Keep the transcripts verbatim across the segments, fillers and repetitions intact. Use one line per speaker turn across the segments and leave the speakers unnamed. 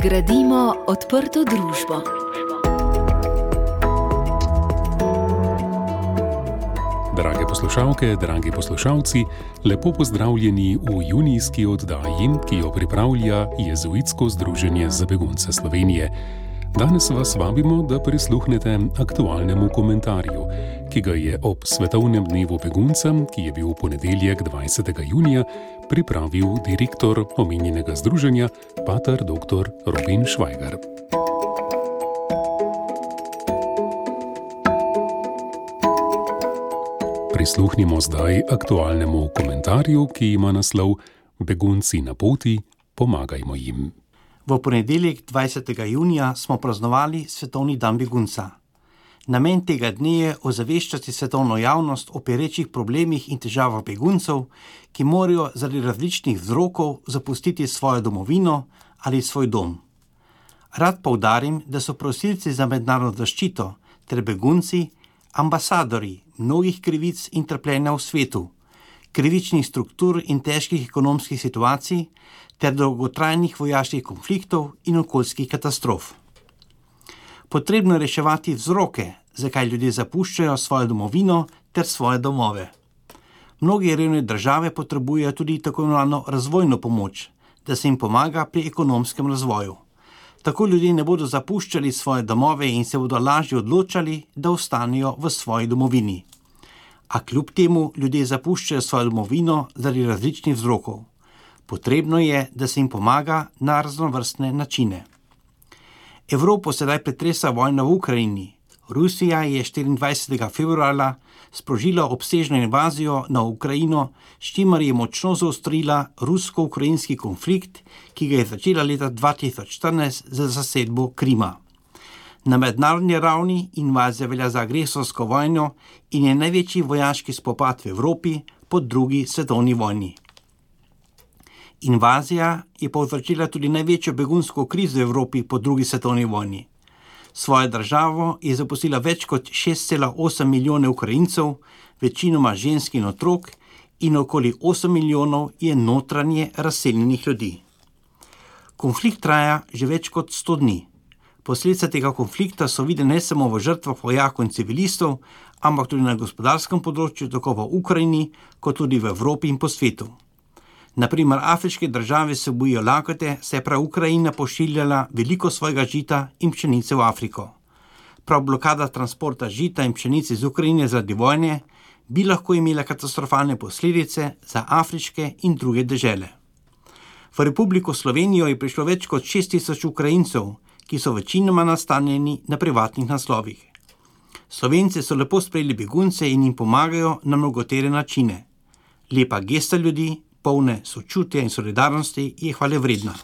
Gradimo odprto družbo.
Drage poslušalke, dragi poslušalci, lepo pozdravljeni v junijski oddaji, ki jo pripravlja Jezuitsko združenje za begunce Slovenije. Danes vas vabimo, da prisluhnete aktualnemu komentarju, ki ga je ob Svetovnem dnevu begunca, ki je bil v ponedeljek dvajsetega junija, pripravil direktor omenjenega združenja, pater doktor Robin Švajgar. Prisluhnimo zdaj aktualnemu komentarju, ki ima naslov Begunci na poti, pomagajmo jim.
V ponedeljek dvajsetega junija smo praznovali Svetovni dan begunca. Namen tega dne je ozaveščati svetovno javnost o perečih problemih in težavah beguncev, ki morajo zaradi različnih vzrokov zapustiti svojo domovino ali svoj dom. Rad poudarim, da so prosilci za mednarodno zaščito ter begunci ambasadorji mnogih krivic in trpljenja v svetu, krivičnih struktur in težkih ekonomskih situacij ter dolgotrajnih vojaških konfliktov in okoljskih katastrof. Potrebno je reševati vzroke, zakaj ljudje zapuščajo svojo domovino ter svoje domove. Mnoge revne države potrebujejo tudi tako imenovano razvojno pomoč, da se jim pomaga pri ekonomskem razvoju. Tako ljudje ne bodo zapuščali svoje domove in se bodo lažje odločali, da ostanejo v svoji domovini. A kljub temu ljudje zapuščajo svojo domovino zaradi različnih vzrokov. Potrebno je, da se jim pomaga na raznovrstne načine. Evropo sedaj pretresa vojna v Ukrajini. Rusija je štiriindvajsetega februarja sprožila obsežno invazijo na Ukrajino, s čimer je močno zaostrila rusko-ukrajinski konflikt, ki ga je začela leta dva tisoč štirinajst za zasedbo Krima. Na mednarodni ravni invazija velja za agresorsko vojno in je največji vojaški spopad v Evropi po drugi svetovni vojni. Invazija je povzročila tudi največjo begunsko krizo v Evropi po drugi svetovni vojni. Svojo državo je zapustila več kot šest cela osem milijone Ukrajincev, večinoma žensk in otrok, in okoli osem milijonov je notranje razseljenih ljudi. Konflikt traja že več kot sto dni. Posledice tega konflikta so videne ne samo v žrtvah vojakov in civilistov, ampak tudi na gospodarskem področju, tako v Ukrajini, kot tudi v Evropi in po svetu. Na primer, afriške države se bojijo lakote, saj je prav Ukrajina pošiljala veliko svojega žita in pšenice v Afriko. Prav blokada transporta žita in pšenice iz Ukrajine zaradi vojne bi lahko imela katastrofalne posledice za afriške in druge dežele. V Republiko Slovenijo je prišlo več kot šest tisoč Ukrajincev, ki so večinoma nastanjeni na privatnih naslovih. Slovenci so lepo sprejeli begunce in jim pomagajo na mnogotere načine. Lepa gesta ljudi, polne sočutja in solidarnosti, je hvalevredna.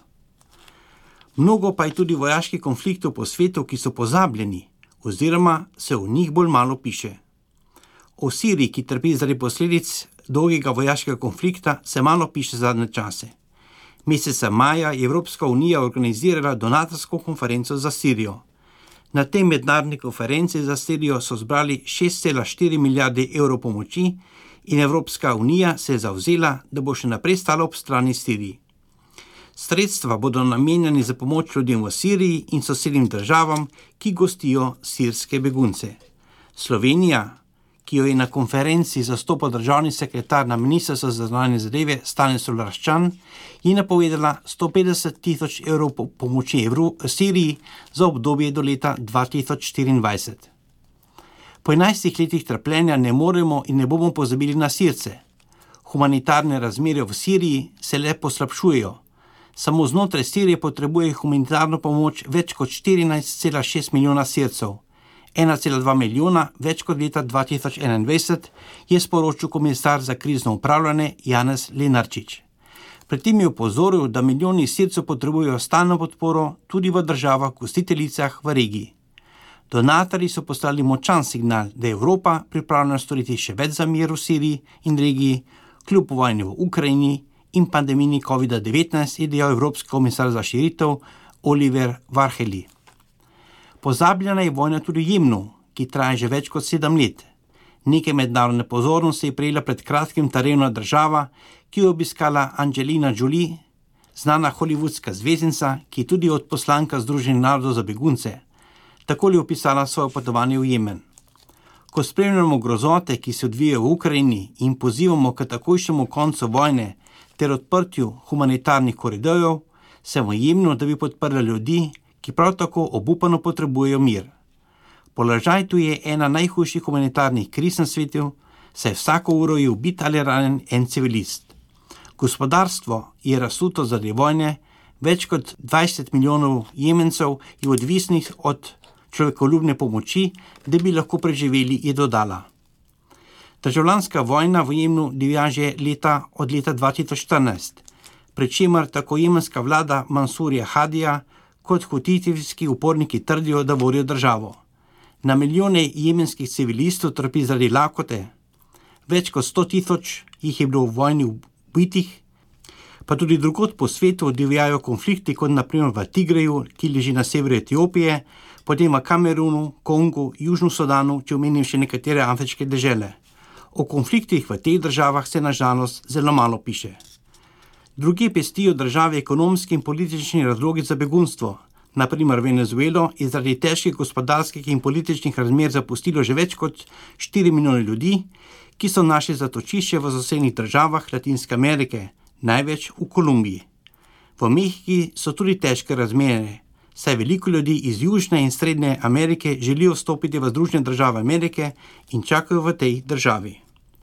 Mnogo pa je tudi vojaških konfliktov po svetu, ki so pozabljeni, oziroma se o njih bolj malo piše. O Siriji, ki trpi zaradi posledic dolgega vojaškega konflikta, se malo piše zadnje čase. Meseca maja je Evropska unija organizirala donatorsko konferenco za Sirijo. Na tej mednarodni konferenci za Sirijo so zbrali šest cela štiri milijarde evrov pomoči in Evropska unija se je zavzela, da bo še naprej stala ob strani Siriji. Sredstva bodo namenjeni za pomoč ljudem v Siriji in sosednjim državam, ki gostijo sirske begunce. Slovenija, ki jo je na konferenci zastopal državni sekretar na Ministrstvu za zunanje zadeve Stanislav Raščan, je napovedala sto petdeset tisoč evrov pomoči evru Siriji za obdobje do leta dva tisoč štiriindvajset. Po enajstih letih trpljenja ne moremo in ne bomo pozabili na Sirce. Humanitarne razmere v Siriji se le poslabšujejo. Samo znotraj Sirije potrebuje humanitarno pomoč več kot štirinajst cela šest milijona Sircev. ena cela dva milijona več kot leta dva tisoč enaindvajset, je sporočil komisar za krizno upravljanje Janez Lenarčič. Pri tem je opozoril, da milijoni Sircev potrebujejo stalno podporo tudi v državah gostiteljicah v regiji. Donatorji so poslali močan signal, da je Evropa pripravljena storiti še več za mir v Siriji in regiji, kljub vojni v Ukrajini in pandemiji covid devetnajst, je dejal Evropski komisar za širitev Oliver Varhelyi. Pozabljena je vojna tudi v Jemnu, ki traja že več kot sedem let. Nekaj mednarodne pozornosti je prejela pred kratkim ta revna država, ki jo obiskala Angelina Jolie, znana hollywoodska zvezdnica, ki je tudi odposlanka Združenih narodov za begunce, takole je opisala svoje potovanje v Jemen. Ko spremljamo grozote, ki se odvijajo v Ukrajini in pozivamo k takojšnjemu koncu vojne ter odprtju humanitarnih koridorjev, sem v Jemnu, da bi podprla ljudi, ki prav tako obupano potrebujejo mir. Položaj tu je ena najhujših humanitarnih kriz na svetu, saj vsako uro je ubit ali ranjen en civilist. Gospodarstvo je razsuto zaradi vojne, več kot dvajset milijonov Jemencev je odvisnih od človekoljubne pomoči, da bi lahko preživeli, je dodala. Državljanska vojna v Jemnu divja že leta od leta dva tisoč štirinajst, pri čemer tako jemenska vlada Mansurja Hadija kot hutijski uporniki trdijo, da vodijo državo. Na milijone jemenskih civilistov trpi zaradi lakote, več kot sto tisoč jih je bilo v vojni ubitih, pa tudi drugod po svetu divjajo konflikti, kot naprimer v Tigreju, ki leži na severu Etiopije, potem v Kamerunu, Kongu, Južnem Sudanu, če omenim še nekatere afriške dežele. O konfliktih v teh državah se na žalost zelo malo piše. Drugi pestijo države ekonomski in politični razlogi za begunstvo. Naprimer Venezuelo je zaradi težkih gospodarskih in političnih razmer zapustilo že več kot štiri milijone ljudi, ki so našli zatočišče v sosednjih državah Latinske Amerike, največ v Kolumbiji. V Mehiki so tudi težke razmere, saj veliko ljudi iz Južne in Srednje Amerike želijo vstopiti v Združene države Amerike in čakajo v tej državi.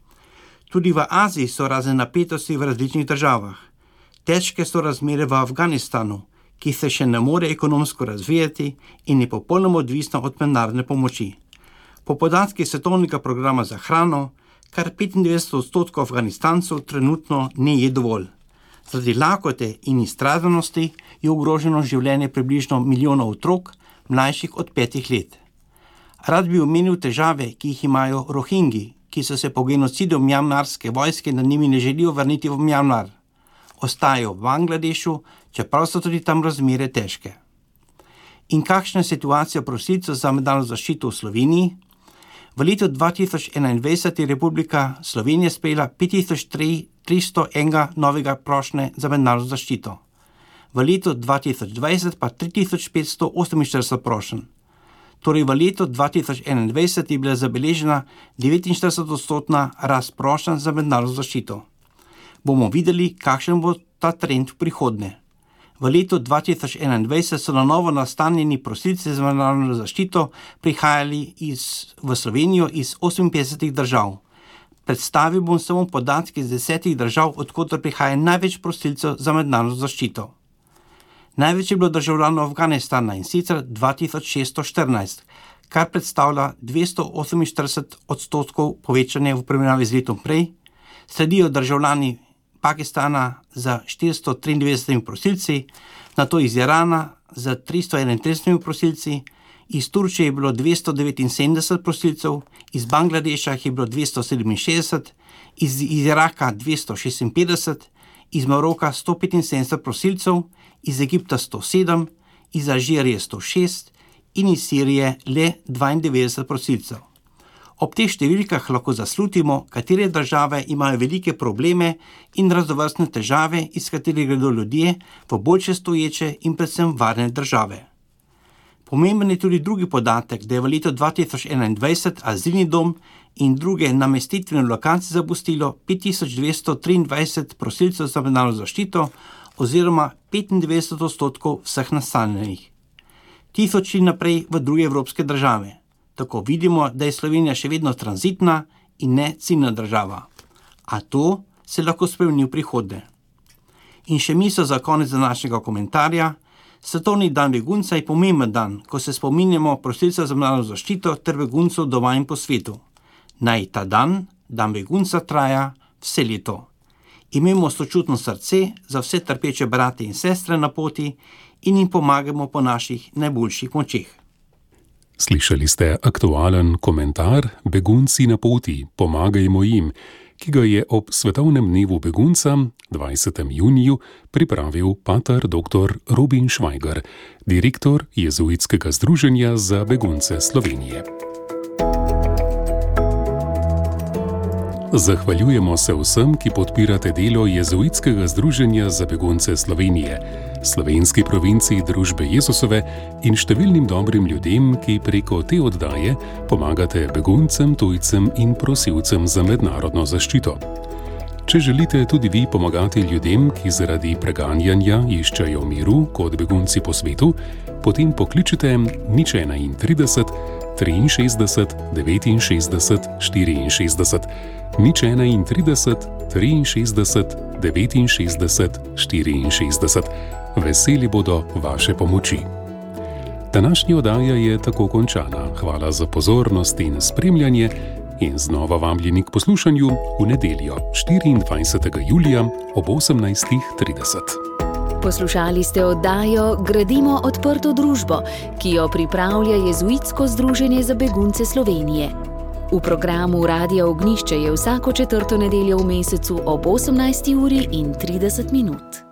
Tudi v Aziji so razne napetosti v različnih državah. Težke so razmere v Afganistanu, ki se še ne more ekonomsko razvijati in je popolnoma odvisna od mednarodne pomoči. Po podatkih Svetovnega programa za hrano, kar petindevetdeset odstotkov Afganistancev trenutno ne je dovolj. Zaradi lakote in izstraženosti je ogroženo življenje približno milijona otrok, mlajših od petih let. Rad bi omenil težave, ki jih imajo Rohingi, ki so se po genocidu mjanmarske vojske nad njimi ne želijo vrniti v Mjanmar. Ostajajo v Bangladešu, čeprav so tudi tam razmere težke. In kakšna je situacija prosilcev za mednarodno zaščito v Sloveniji? V letu dva tisoč enaindvajset je Republika Slovenija sprejela pet tisoč tristo ena novega prošnje za mednarodno zaščito. V letu dva tisoč dvajset pa tri tisoč petsto oseminštirideset prošenj. Torej v letu dva tisoč enaindvajset je bila zabeležena devetinštiridesetodstotna rast prošenj za mednarodno zaščito. Bomo videli, kakšen bo ta trend v prihodnje. V letu dva tisoč enaindvajset so na novo nastanjeni prosilci za mednarodno zaščito prihajali iz, v Slovenijo iz oseminpetdesetih držav. Predstavil bom samo podatke iz desetih držav, odkoter prihaja največ prosilcev za mednarodno zaščito. Največ je bilo državljanov Afganistana, in sicer dva tisoč šeststo štirinajst, kar predstavlja dvesto oseminštirideset odstotkov povečanja v primerjavi z letom prej. Sledijo državljani Pakistana za štiristo triindevetdesetimi prosilci, nato iz Irana za tristo enaintridesetimi prosilci, iz Turčije je bilo dvesto devetinsedemdeset prosilcev, iz Bangladeša je bilo dvesto sedeminšestdeset, iz, iz Iraka dvesto šestinpetdeset, iz Maroka sto petinsedemdeset prosilcev, iz Egipta sto sedem, iz Alžirije sto šest in iz Sirije le dvaindevetdeset prosilcev. Ob teh številkah lahko zaslutimo, katere države imajo velike probleme in raznovrstne težave, iz katerih gredo ljudje v boljše stoječe in predvsem varne države. Pomemben je tudi drugi podatek, da je v letu dva tisoč enaindvajset azilni dom in druge namestitvene lokacije zapustilo pet tisoč dvesto triindvajset prosilcev za mednarodno zaščito oziroma petindevetdeset odstotkov vseh nastanjenih. Tisoči naprej v druge evropske države. Tako vidimo, da je Slovenija še vedno tranzitna in ne ciljna država. A to se lahko spremeni v prihodnje. In še misel za konec današnjega komentarja. Svetovni dan begunca je pomemben dan, ko se spominjamo prosilcev za mednarodno zaščito ter beguncev doma in po svetu. Naj ta dan, dan begunca, traja vse leto. Imejmo sočutno srce za vse trpeče brate in sestre na poti in jim pomagamo po naših najboljših močeh.
Slišali ste aktualen komentar Begunci na poti, pomagajmo jim, ki ga je ob Svetovnem dnevu begunca dvajsetega junija pripravil pater doktor Robin Švajger, direktor Jezuitskega združenja za begunce Slovenije. Zahvaljujemo se vsem, ki podpirate delo Jezuitskega združenja za begunce Slovenije, slovenski provinciji Družbe Jezusove in številnim dobrim ljudem, ki preko te oddaje pomagate beguncem, tujcem in prosilcem za mednarodno zaščito. Če želite tudi vi pomagati ljudem, ki zaradi preganjanja iščejo miru kot begunci po svetu, potem pokličite nič trideset ena, triinšestdeset, devetinšestdeset, štiriinšestdeset, nič trideset ena, triinšestdeset, devetinšestdeset, štiriinšestdeset. Veseli bodo vaše pomoči. Današnja oddaja je tako končana. Hvala za pozornost in spremljanje in znova vabljeni k poslušanju v nedeljo, štiriindvajsetega julija ob osemnajstih trideset.
Poslušali ste oddajo Gradimo odprto družbo, ki jo pripravlja Jezuitsko združenje za begunce Slovenije. V programu Radia Ognjišče je vsako četrto nedeljo v mesecu ob osemnajsti uri in trideset minut.